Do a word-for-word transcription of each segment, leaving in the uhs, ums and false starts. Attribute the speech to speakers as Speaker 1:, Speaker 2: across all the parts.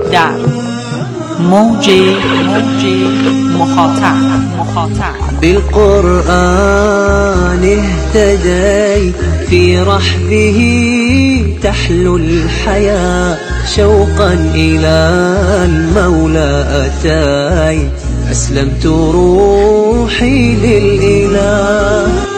Speaker 1: در موج موج مخاطب مخاطب
Speaker 2: بالقرآن اهتدي في رحبه تحلو الحياة شوقا إلى المولى أتاي أسلمت روحي للإله.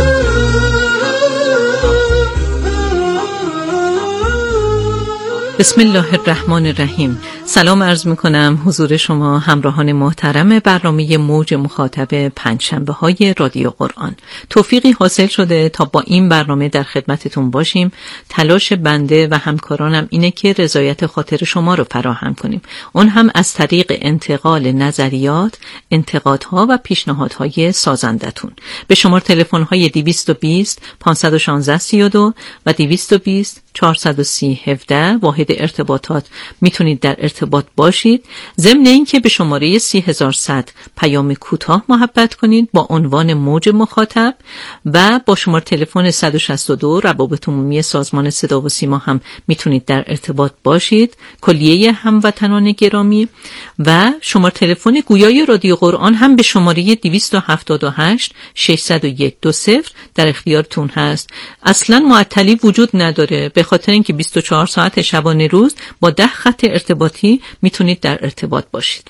Speaker 3: بسم الله الرحمن الرحیم. سلام عرض می کنم حضور شما همراهان محترم برنامه موج مخاطب پنجشنبه های رادیو قرآن. توفیقی حاصل شده تا با این برنامه در خدمتتون باشیم. تلاش بنده و همکارانم اینه که رضایت خاطر شما رو فراهم کنیم، اون هم از طریق انتقال نظریات، انتقادها و پیشنهادهای سازندتون. به شماره تلفن های دویست و بیست پانصد و شانزده سی و دو و دویست و بیست چهارصد و سی هفده واحد ارتباطات میتونید در ارتباط باشید. ضمن اینکه به شماره سی هزار و صد پیام کوتاه محبت کنید با عنوان موج مخاطب و با شماره تلفن صد و شصت و دو روابط عمومی سازمان صدا و سیما هم میتونید در ارتباط باشید. کلیه هموطنان گرامی و شماره تلفن گویای رادیو قرآن هم به شماره دویست و هفتاد و هشت ششصد و یک دو صفر در اختیارتون هست. اصلا معطلی وجود نداره، به خاطر اینکه بیست و چهار ساعت شبانه روز با ده خط ارتباطی میتونید در ارتباط باشید.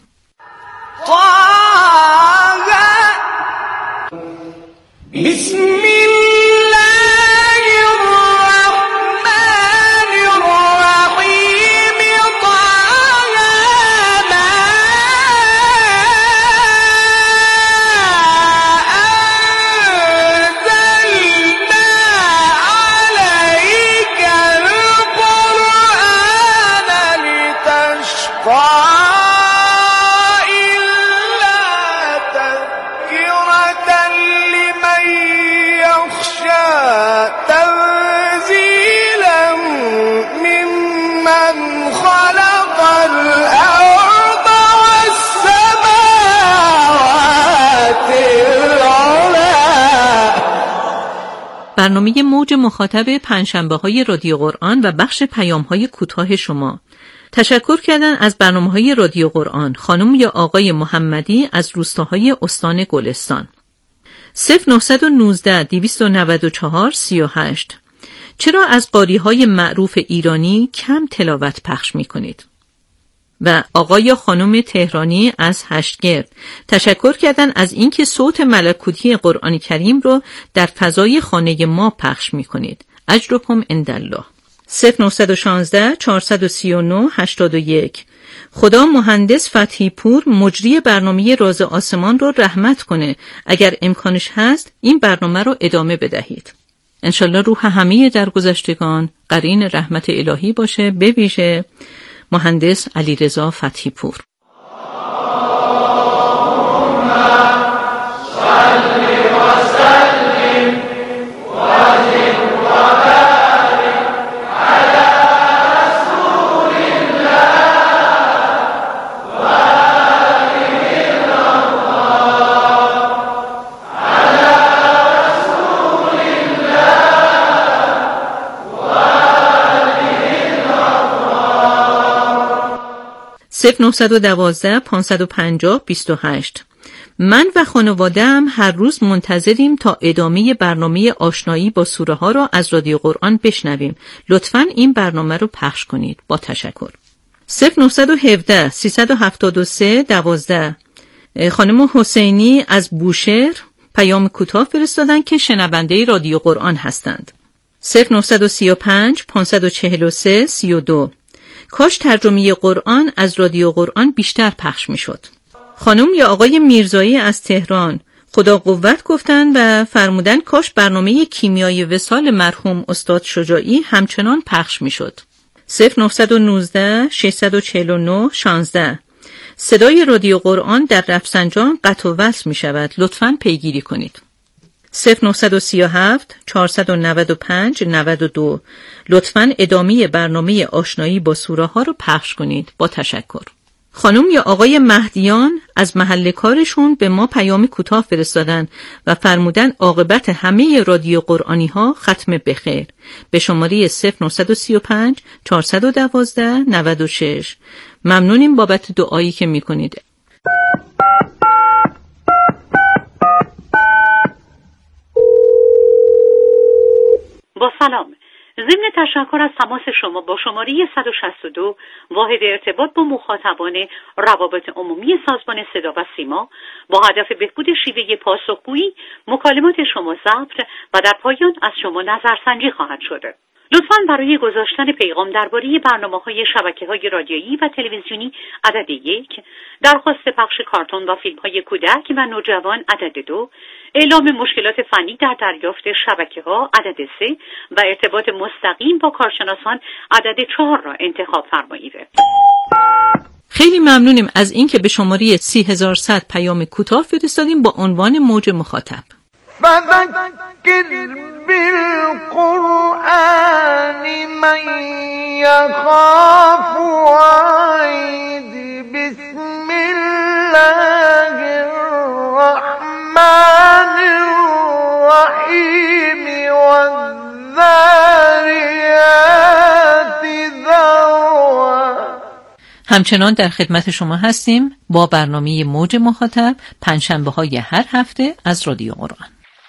Speaker 4: بسم الله الرحمن الرحیم. انزلنا عليك القرآن لتشقى إلا تذكرة لمن يخشى تنزيلا ممن خلق الأرض والسماوات العلى.
Speaker 3: برنامه موج مخاطب پنجشنبه های رادیو قرآن و بخش پیام های کوتاه شما. تشکر کردن از برنامه‌های رادیو قرآن خانم یا آقای محمدی از روستاهای استان گلستان. صفر نه یک نه دویست و نود و چهار سی و هشت. چرا از قاری‌های معروف ایرانی کم تلاوت پخش می‌کنید؟ و آقای یا خانم تهرانی از هشتگرد تشکر کردن از اینکه صوت ملکوتی قرآن کریم رو در فضای خانه ما پخش می‌کنید. اجرکم عندالله. صفر نه یک شش چهار سه نه هشتاد و یک. خدا مهندس فتحی پور مجری برنامه راز آسمان رو رحمت کنه. اگر امکانش هست این برنامه رو ادامه بدهید. انشالله روح همه درگذشتگان قرین رحمت الهی باشه، به ویژه مهندس علیرضا فتحی پور. صفر نه یک دو پانصد و پنجاه بیست و هشت. من و خانواده‌ام هر روز منتظریم تا ادامه برنامه آشنایی با سوره ها را از رادیو قرآن بشنویم. لطفاً این برنامه رو پخش کنید. با تشکر. صفر نه یک هفت سیصد و هفتاد و سه دوازده. خانم حسینی از بوشهر پیام کوتاه فرستادن که شنونده رادیو قرآن هستند. صفر نه سه پنج پانصد و چهل و سه سی و دو. کاش ترجمه قرآن از رادیو قرآن بیشتر پخش می شد. خانم یا آقای میرزایی از تهران خدا قوت گفتن و فرمودن کاش برنامه کیمیای وصال مرحوم استاد شجاعی همچنان پخش می شد. صفر نه یک نه شش چهار نه شانزده. صدای رادیو قرآن در رفسنجان قطع و وصل می شود. لطفاً پیگیری کنید. صفر نه سه هفت چهارصد و نود و پنج نود و دو. لطفاً ادامه برنامه آشنایی با سوره ها رو پخش کنید. با تشکر. خانم یا آقای مهدیان از محل کارشون به ما پیام کوتاه فرستادن و فرمودن عاقبت همه رادیو قرآنی ها ختم بخیر. به شماره صفر نه سه پنج چهارصد و دوازده نود و شش ممنونیم بابت دعایی که میکنید.
Speaker 5: با سلام. ضمن تشکر از تماس شما با شماره صد و شصت و دو واحد ارتباط با مخاطبان روابط عمومی سازمان صدا و سیما با هدف بهبود شیوه پاسخگویی مکالمات شما ضبط و در پایان از شما نظرسنجی خواهد شد. لطفاً برای گذاشتن پیغام درباره برنامه‌های شبکه‌های رادیویی و تلویزیونی عدد یک، درخواست پخش کارتون و فیلم‌های کودک و نوجوان عدد دو، اعلام مشکلات فنی در دریافت شبکه‌ها عدد سه و ارتباط مستقیم با کارشناسان عدد چهار را انتخاب فرمایید.
Speaker 3: خیلی ممنونیم از اینکه به شماره سی هزار صد پیام کوتاه فرستادیم با عنوان موج مخاطب.
Speaker 4: فذكر بالقرآن من يخاف وعيد بسم الله الرحمن الرحيم والذاريات ذروا.
Speaker 3: همچنان در خدمت شما هستیم با برنامه موج مخاطب پنجشنبه های هر هفته از رادیو قرآن.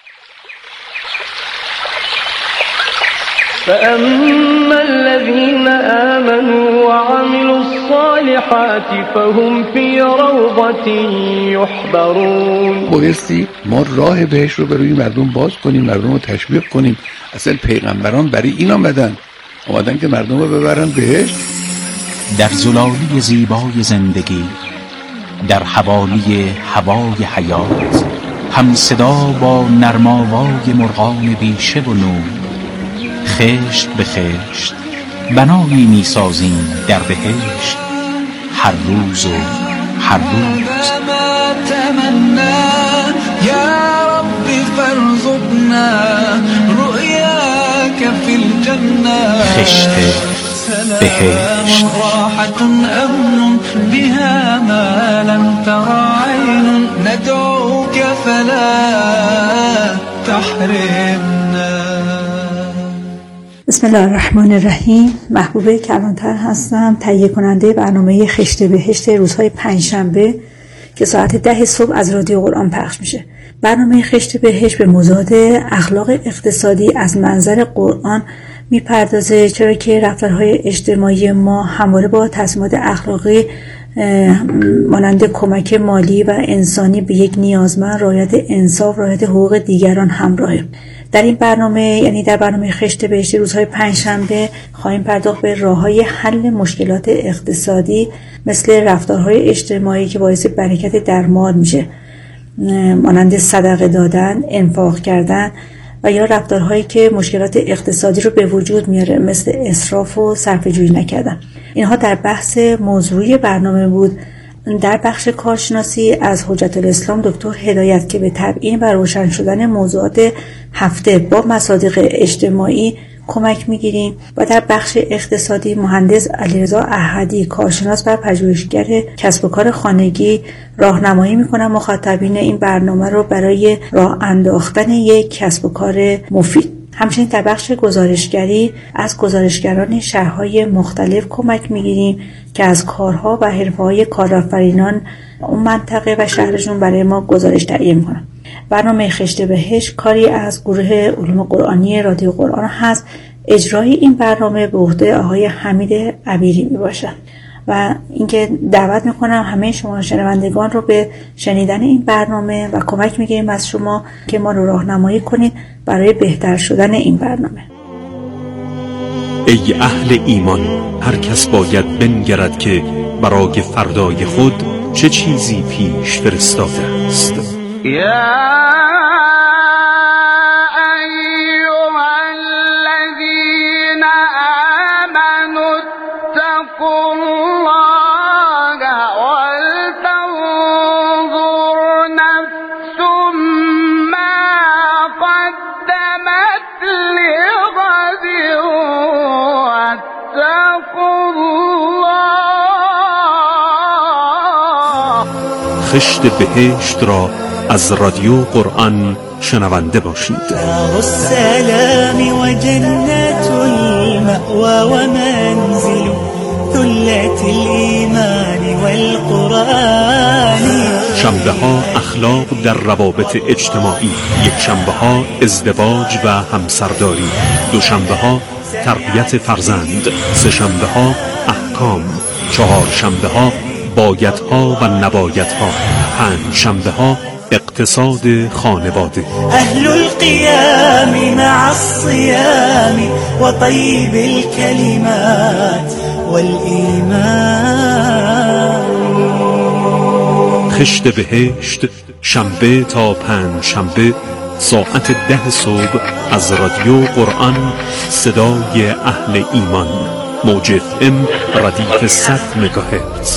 Speaker 6: فأما الذين آمنوا وعملوا الصالحات فهم في روضة يحبرون.
Speaker 7: بایستی ما راه بهشت رو برای مردم باز کنیم، مردم رو تشویق کنیم. اصلا پیغمبران برای این آمدن آمدن که مردم رو ببرن بهشت.
Speaker 8: در زلالی زیبای زندگی، در حوالی هوای حیات، هم صدا با نرماوای مرغان بیشه و نور، خشت به خشت بنایی می سازیم در بهشت، هر روز و هر روز.
Speaker 9: یا رب فرزقنا رؤیاک فی الجنه.
Speaker 8: خشت بهشت.
Speaker 9: راحة امن بها ما لم تر عین ندعوک فلا تحرمنا.
Speaker 10: بسم الله الرحمن الرحیم. محبوبه کلانتر هستم، تهیه کننده برنامه خشت بهشت روزهای پنجشنبه که ساعت ده صبح از رادیو قرآن پخش میشه. برنامه خشت بهشت به موضوعات اخلاق اقتصادی از منظر قرآن میپردازه، چرا که رفتارهای اجتماعی ما همواره با تصمیمات اخلاقی مانند کمک مالی و انسانی به یک نیازمند، رعایت انصاف، رعایت حقوق دیگران همراهه. در این برنامه، یعنی در برنامه خشت بهشت روزهای پنجشنبه، خواهیم پرداخت به راه‌های حل مشکلات اقتصادی مثل رفتارهای اجتماعی که باعث برکت در مال میشه، مانند صدقه دادن، انفاق کردن، و یا رفتارهایی که مشکلات اقتصادی رو به وجود میاره مثل اسراف و صرفه‌جویی نکردن. اینها در بحث موضوعی برنامه بود. در بخش کارشناسی از حجت الاسلام دکتر هدایت که به تبیین و روشن شدن موضوعات هفته با مصادیق اجتماعی کمک میگیریم، و در بخش اقتصادی مهندس علیرضا احدی کارشناس و پژوهشگر کسب و کار خانگی راهنمایی میکنن مخاطبین این برنامه رو برای راه انداختن یک کسب و کار مفید. همچنین در بخش گزارشگری از گزارشگران شهرهای مختلف کمک میگیریم که از کارها و حرفه‌های کارآفرینان اون منطقه و شهرشون برای ما گزارش تهیه میکنن. برنامه خشت بهشت کاری از گروه علوم قرآنی رادیو قرآن هست. اجرای این برنامه به عهده آقای حمید عبیری میباشه و اینکه دعوت میکنم همه شما شنوندگان رو به شنیدن این برنامه و کمک میگیریم از شما که ما رو راهنمایی کنید برای بهتر شدن این برنامه.
Speaker 11: ای اهل ایمان، هر کس باید بنگرد که برای فردای خود چه چیزی پیش فرستاده است.
Speaker 4: یا
Speaker 11: خشت بهشت را از رادیو قرآن شنونده باشید.
Speaker 2: دار السلام و جنت المأوى و منزل ثلة الإيمان والقرآن.
Speaker 11: شنبه ها اخلاق در روابط اجتماعی، یک شنبه ها ازدواج و همسرداری، دو شنبه ها تربیت فرزند، سه شنبه ها احکام، چهار شنبه ها بایدها و نبایدها، پنج شنبه ها اقتصاد خانواده.
Speaker 2: أهل القيام مع الصيام وطيب الكلمات والإيمان.
Speaker 11: خشت بهشت، شنبه تا پنج شنبه ساعت ده صبح از رادیو قرآن، صدای اهل ایمان، موج اف ام ردیف صد مگاهرتز.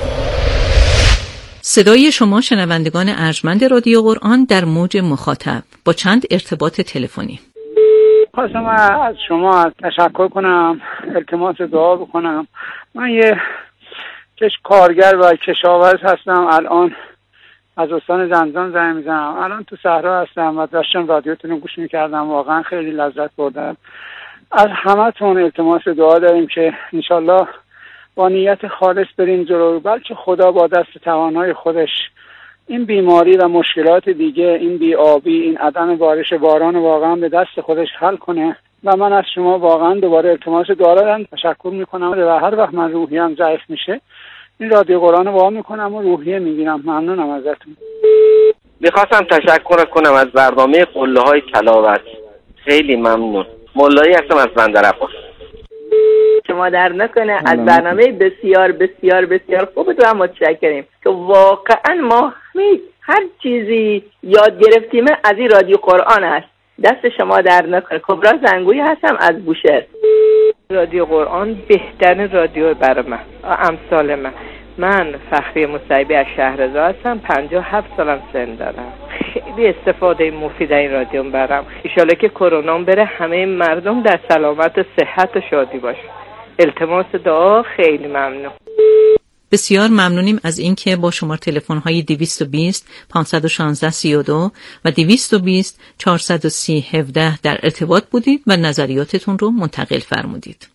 Speaker 3: صدای شما شنوندگان ارجمند رادیو قرآن در موج مخاطب با چند ارتباط تلفنی.
Speaker 12: خواستم از شما تشکر کنم، التماس دعا بکنم. من یه کش کارگر و کشاورز هستم. الان از استان زنجان زنگ میزنم. الان تو صحرا هستم و داشتم رادیوتون رو گوش میکردم. واقعا خیلی لذت بردم. از همتون التماس دعا داریم که انشالله با نیت خالص بریم جلو، بلکه خدا با دست توانای خودش این بیماری و مشکلات دیگه، این بی‌آبی، این عدم بارش باران واقعا به دست خودش حل کنه. و من از شما واقعا دوباره التماس دعا دارم، تشکر میکنم و هر وقت من روحیم ضعیف میشه این رادیو قرآن رو وا میکنم و روحیه میگیرم. ممنونم ازتون.
Speaker 13: میخواستم تشکر کنم از برنامه قله های تلاوت. خیلی ممنون. مولایی هستم از بندرعباس.
Speaker 14: شما در نکنه از برنامه بسیار بسیار بسیار خوبتون هم متشکریم که واقعا ما هر چیزی یاد گرفتیم از این رادیو قرآن است. دست شما در نکنه. کبرا زنگویی هستم از بوشهر.
Speaker 15: رادیو قرآن بهترین رادیو برای من، امثال من. من فخری مصیبی از شهرزاد هستم، پنجاه و هفت سالم سن دارم. خیلی استفاده مفید این رادیو برم. انشالله که کرونا بره، همه مردم در سلامت و صحت و شادی باشه. التماس دعا. خیلی ممنون.
Speaker 3: بسیار ممنونیم از اینکه با شماره تلفن های دویست و بیست پانصد و شانزده سی و دو و دویست و بیست چهارصد و سی هفده در ارتباط بودید و نظریاتتون رو منتقل فرمودید.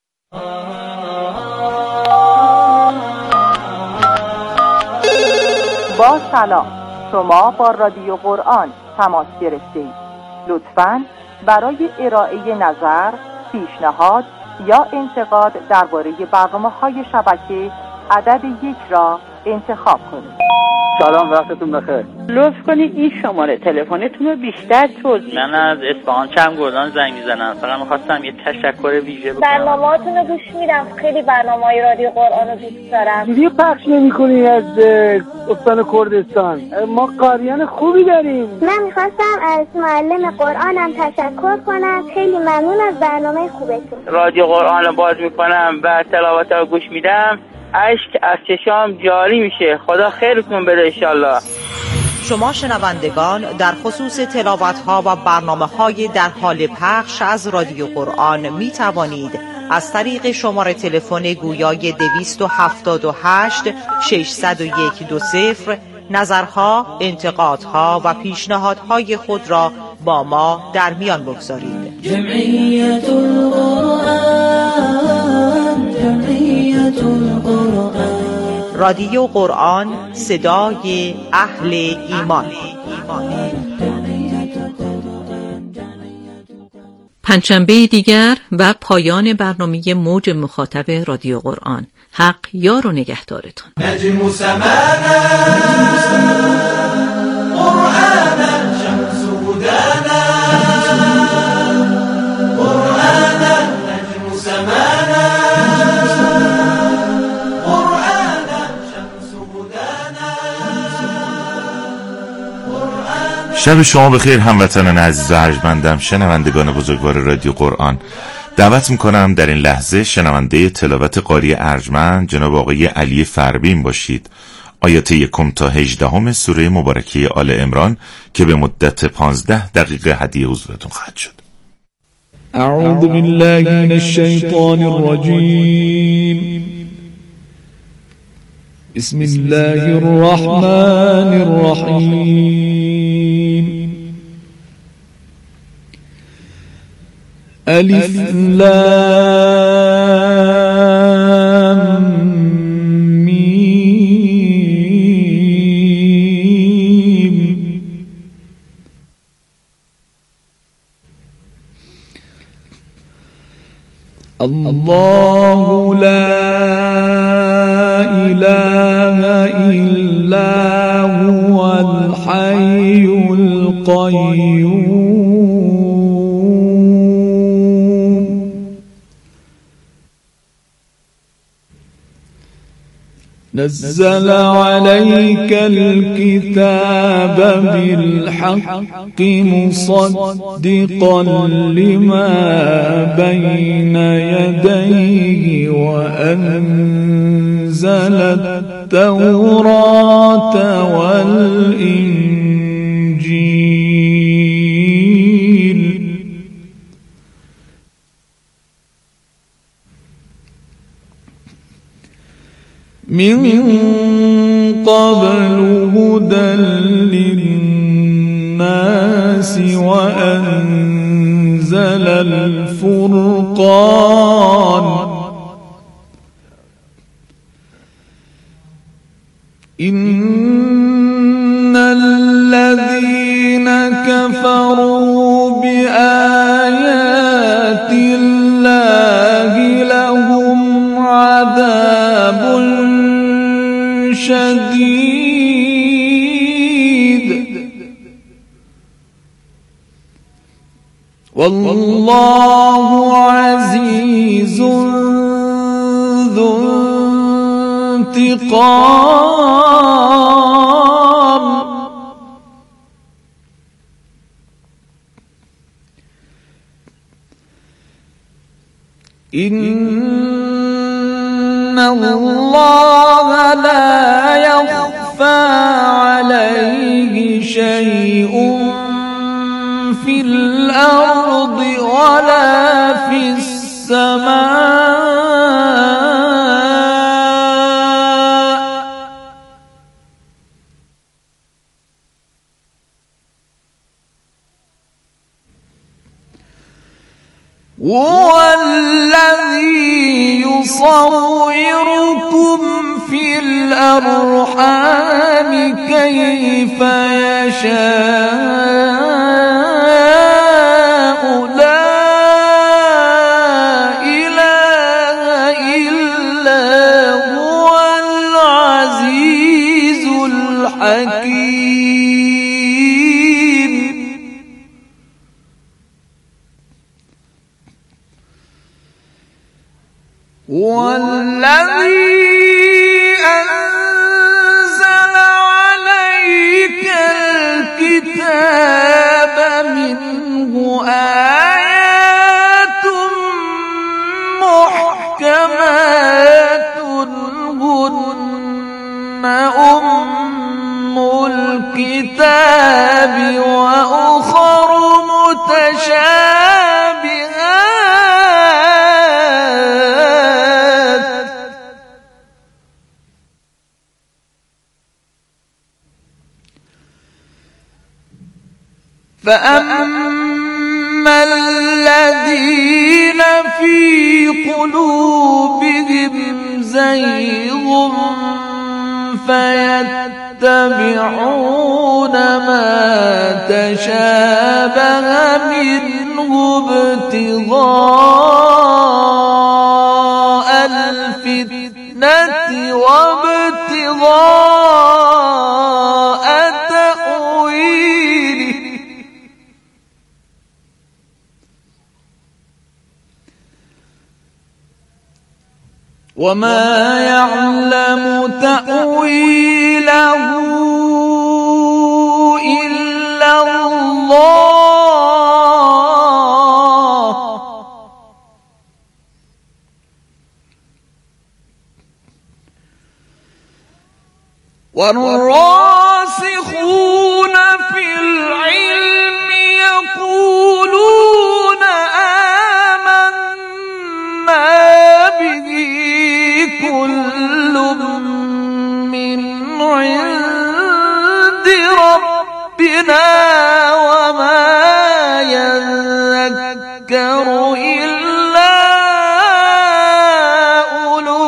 Speaker 16: با سلام، شما با رادیو قرآن تماس گرفتید. لطفاً برای ارائه نظر، پیشنهاد یا انتقاد درباره برنامه‌های شبکه عدد یک را انتخاب کنید.
Speaker 12: سلام، وقتتون بخیر.
Speaker 15: لطف کنید این شماره تلفنتون رو بیشتر توضیح.
Speaker 17: من از اصفهان چمگردان زنگ میزنم. فقط می‌خواستم یه تشکر ویژه بکنم.
Speaker 18: برنامه‌هاتون رو گوش میدم. خیلی برنامه‌های رادیو قرآن رو دوست دارم.
Speaker 12: ویدیو پخش نمی‌کنی از استان کردستان؟ ما قاریان خوبی داریم.
Speaker 18: من می‌خواستم از معلم قرآنم تشکر کنم. خیلی ممنون از برنامه خوبتون.
Speaker 17: رادیو قرآن رو باز می‌کنم و تلاوت رو گوش میدم. اشک از چشام جاری میشه. خدا خیرتون بده انشالله.
Speaker 19: شما شنوندگان در خصوص تلاوت‌ها و برنامه‌های در حال پخش از رادیو قرآن می توانید از طریق شماره تلفن گویای دویست و هفتاد و هشت ششصد و یک دو صفر نظرها، انتقادها و پیشنهادهای خود را با ما در میان بگذارید.
Speaker 2: جمعیت القرآن، جمعیت القرآن.
Speaker 19: رادیو قرآن، صدای اهل ایمان.
Speaker 3: پنجشنبه دیگر و پایان برنامه موج مخاطب رادیو قرآن. حق یار و نگهدارتون.
Speaker 9: نجم سمانا قرآنا شمس هدانا قرآنا نجم سمانا قرآنا شمس هدانا.
Speaker 20: شب شما بخیر هموطنان عزیز و ارجمندم، شنوندگان بزرگوار رادیو قرآن. دعوت میکنم در این لحظه شنونده تلاوت قاری ارجمند جناب آقای علی فربین باشید. آیات یکم تا هجدهم سوره مبارکه آل عمران که به مدت پانزده دقیقه هدیه حضورتون خواهد شد.
Speaker 21: اعوذ بالله من الشیطان الرجیم. بسم الله الرحمن الرحیم. الف لام الله لا إله إلا هو الحي القيوم نزل عليك الكتاب بالحق مصدقا لما بين يديه وأنزل التوراة والإنجيل من قبل هدى للناس وأنزل الفرقان إن الذين كفروا بآيات الله لهم عذاب شديد والله عزيز ذو انتقام إن الله لا يخفى عليه شيء في الأرض ولا في السماء هو الذي يصوركم في الأرحام كيف يشاء لا إله إلا هو العزيز الحكيم هو الذي أنزل عليك الكتاب منه آيات محكمات هن أم الكتاب وأخر متشابهات فأما الذين في قلوبهم زيغ فيتبعون ما تشابه منه ابتغاء الفتنة وابتغاء تأويله وما يعلم تأويله إلا الله والراسخون في العلم يقولون آمنا به كل من عند ربنا وما يذكر إلا أولو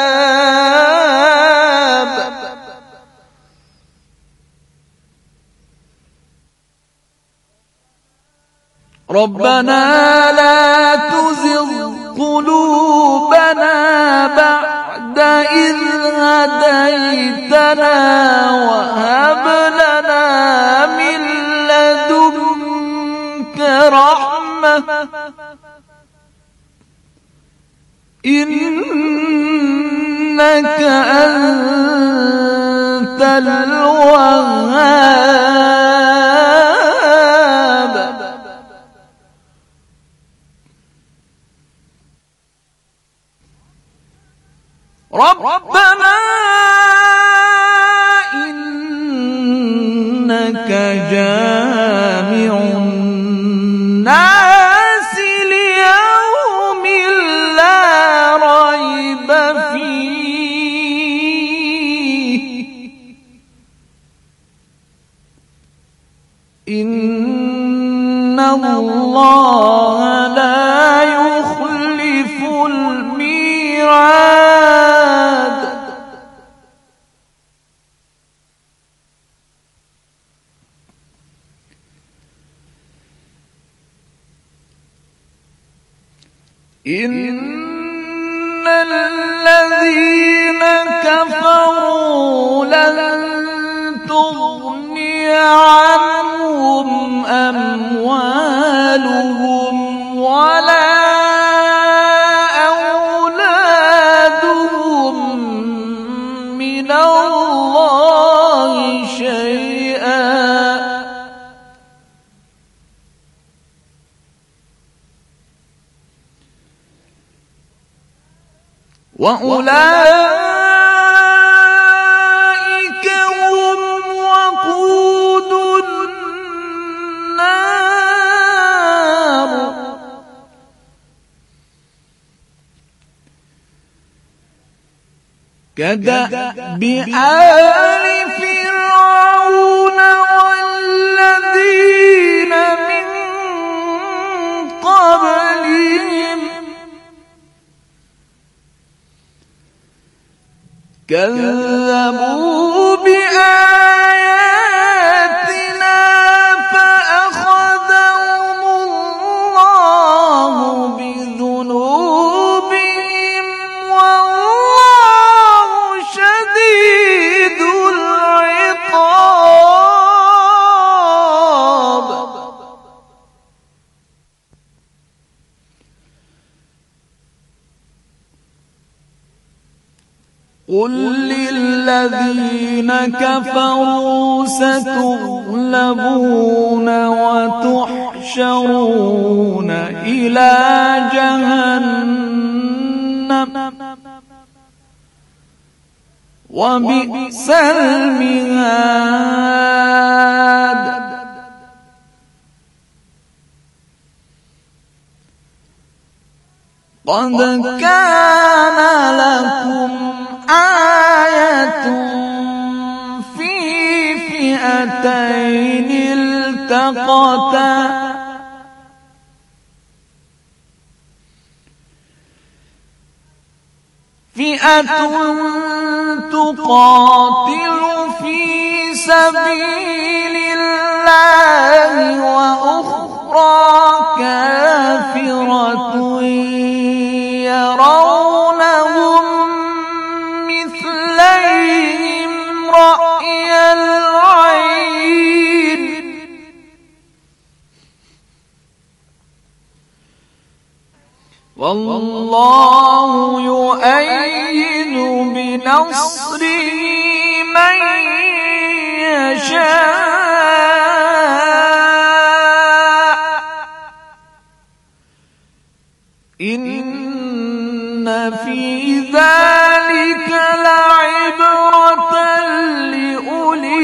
Speaker 21: الألباب ربنا لا تزغ قلوبنا بعد إذ هديتنا وهب لنا من لدنك رحمة إنك أنت الوهاب. ربنا إنك جامع الناس ليوم لا ريب فيه إن الله لا يخلف الميعاد. إن الذين كفروا لن تغني عنهم أموالهم ولا أولادهم من الله شيئا وأولئك هم وقود النار. كدأب آل فرعون والذين من قبلهم كذبوا بآياتنا فأخذهم الله بذنوبهم والله شديد العقاب. قل للذين كفروا ستغلبون وتحشرون إلى جهنم وبئس المهاد. قد كان لكم آية في فئتين التقتا فئة تقاتل في سبيل الله وأخرى كافرة يرونهم مثليهم رأي العين والله يؤيد بنصره من يشاء إن في ذلك لعبرة لأولي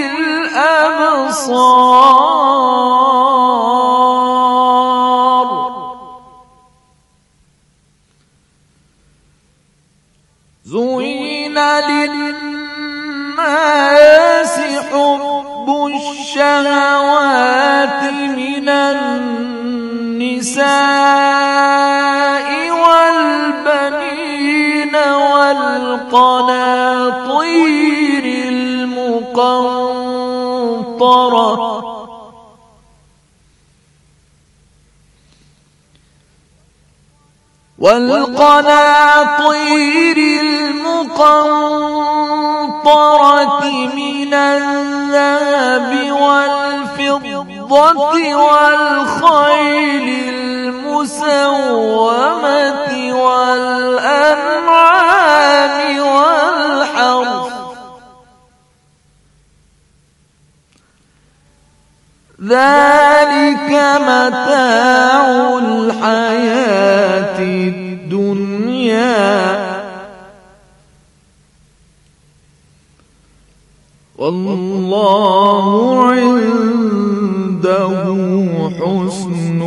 Speaker 21: الأبصار. زين للناس حب الشهوات من النساء والبنين والقناطير المقنطرة والقناطير المقنطرة من الذهب والفضة والخيل المسومة والأنعام والحرث ذلك متاع الحياة الدنيا والله عنده حسن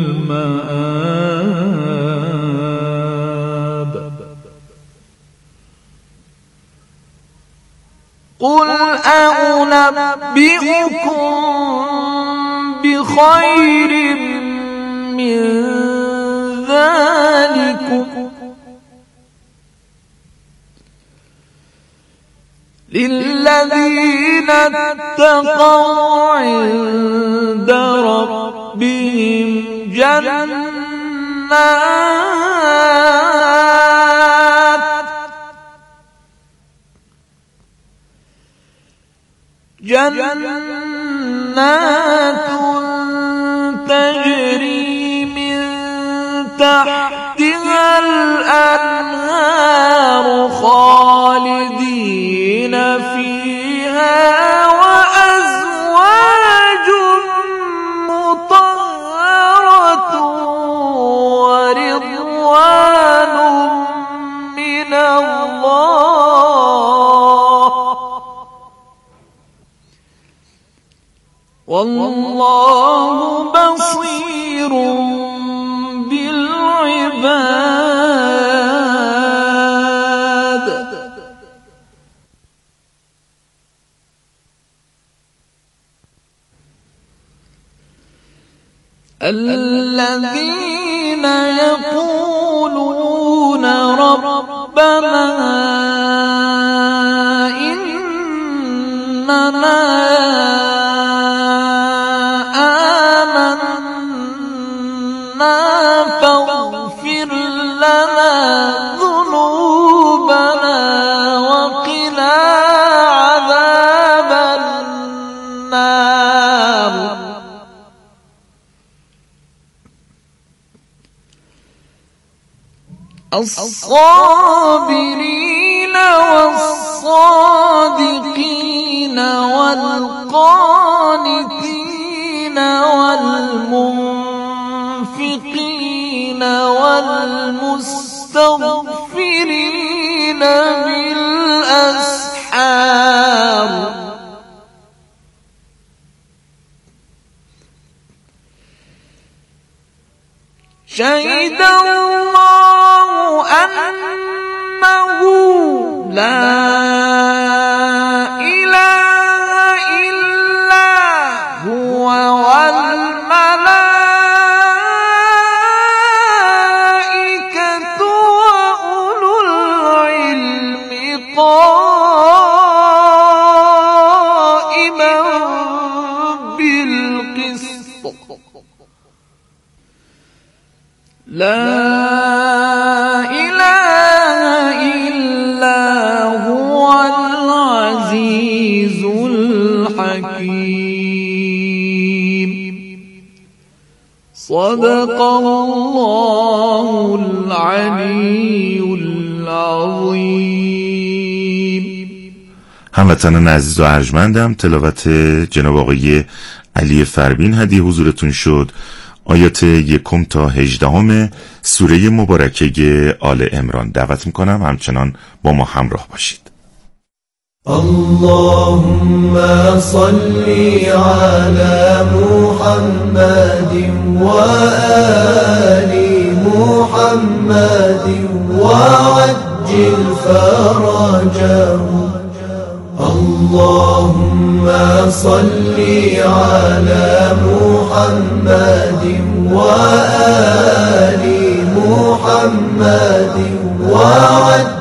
Speaker 21: المآب قل أنبئكم بخير من ذلكم للذين اتقوا عند ربهم جنات جنات تجري من تحتها الأنهار خالدين فيها وأزواج مطهرة ورضوان من الله والله بصير بالعباد الذين يقولون ربنا إننا فاغفر لنا ذنوبنا وقنا عذاب النار الصابرين والصادقين والقانتين والمنفقين والمستغفرين بالأسحار شهد الله أنه لا إله إلا هو والملائكة وأولو العلم قائما بالقسط لا إله إلا هو العزيز الحكيم صدق الله العلي العظيم.
Speaker 20: هموطنان عزیز و ارجمندم، تلاوت جناب آقای علی فربین هدیه حضورتون شد. آیات یکم تا هجدهم سوره مبارکه آل عمران. دعوت میکنم همچنان با ما همراه باشید.
Speaker 2: اللهم صل على محمد وآل محمد وعجل فرجهم. اللهم صل على محمد وآل محمد وعجل